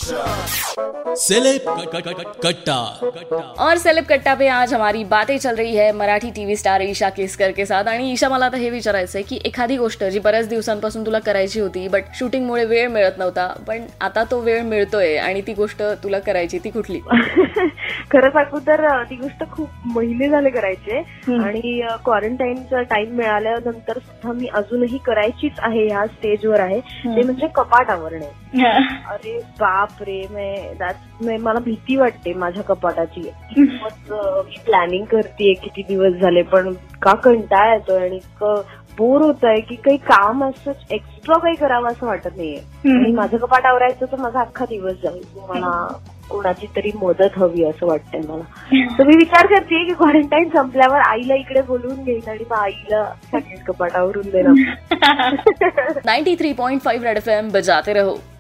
Celeb कट्टा। और celeb कट्टा पे आज हमारी बातें चल रही है मराठी टीव्ही स्टार ईशा केसकर के साथ. आणि ईशा, मला आता हे विचारायचंय की एखादी गोष्ट जी बऱ्याच दिवसांपासून तुला करायची होती बट शूटिंगमुळे वेळ मिळत नव्हता, पण आता तो वेळ मिळतोय आणि ती गोष्ट तुला करायची, ती कुठली? खरं सांगू तर ती गोष्ट खूप महिने झाले करायचे आणि क्वारंटाईनचा टाइम मिळाल्यानंतर सुद्धा मी अजूनही करायचीच आहे, ह्या स्टेजवर आहे, ते म्हणजे कपाट आवरणे. अरे बाप रे, मला भीती वाटते माझ्या कपाटाची. मी प्लॅनिंग करतेय किती दिवस झाले, पण का कंटाळा येतोय आणि इतकं बोर होत आहे की काही काम असं एक्स्ट्रा काही करावं असं वाटत नाहीये. आणि माझं कपाट आवरायचं तर माझा अख्खा दिवस जाईल. मला कोणाची तरी मदत हवी असं वाटतंय मला. तर मी विचार करते की क्वारंटाईन संपल्यावर आईला इकडे बोलवून घेईन आणि मग आईला सगळेच कपाट आवरून देणार. 93.5 रेड FM बजाते रहो.